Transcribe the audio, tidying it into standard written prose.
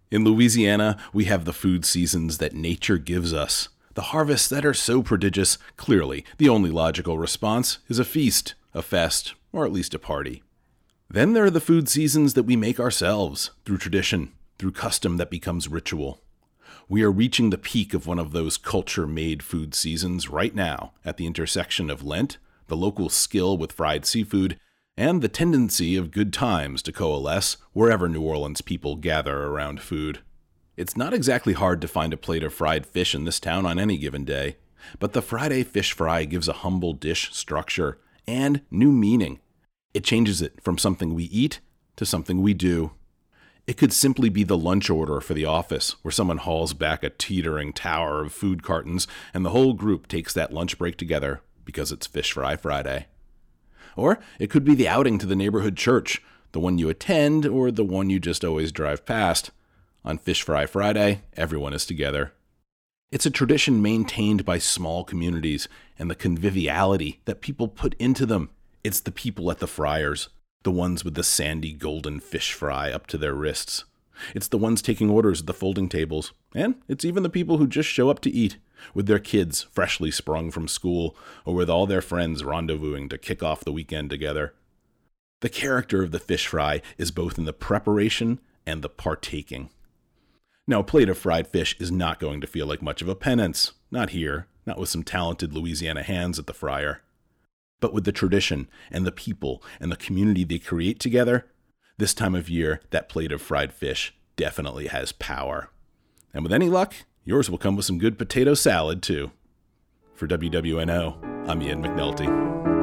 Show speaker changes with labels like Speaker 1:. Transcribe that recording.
Speaker 1: In Louisiana, we have the food seasons that nature gives us. The harvests that are so prodigious, clearly, the only logical response is a feast, a fest, or at least a party. Then there are the food seasons that we make ourselves, through tradition, through custom that becomes ritual. We are reaching the peak of one of those culture-made food seasons right now, at the intersection of Lent, the local skill with fried seafood, and the tendency of good times to coalesce wherever New Orleans people gather around food. It's not exactly hard to find a plate of fried fish in this town on any given day, but the Friday fish fry gives a humble dish structure and new meaning. It changes it from something we eat to something we do. It could simply be the lunch order for the office, where someone hauls back a teetering tower of food cartons and the whole group takes that lunch break together because it's Fish Fry Friday. Or it could be the outing to the neighborhood church, the one you attend or the one you just always drive past. On Fish Fry Friday, everyone is together. It's a tradition maintained by small communities and the conviviality that people put into them. It's the people at the fryers, the ones with the sandy golden fish fry up to their wrists. It's the ones taking orders at the folding tables. And it's even the people who just show up to eat, with their kids freshly sprung from school, or with all their friends rendezvousing to kick off the weekend together. The character of the fish fry is both in the preparation and the partaking. Now, a plate of fried fish is not going to feel like much of a penance. Not here, not with some talented Louisiana hands at the fryer. But with the tradition and the people and the community they create together, this time of year, that plate of fried fish definitely has power. And with any luck, yours will come with some good potato salad, too. For WWNO, I'm Ian McNulty.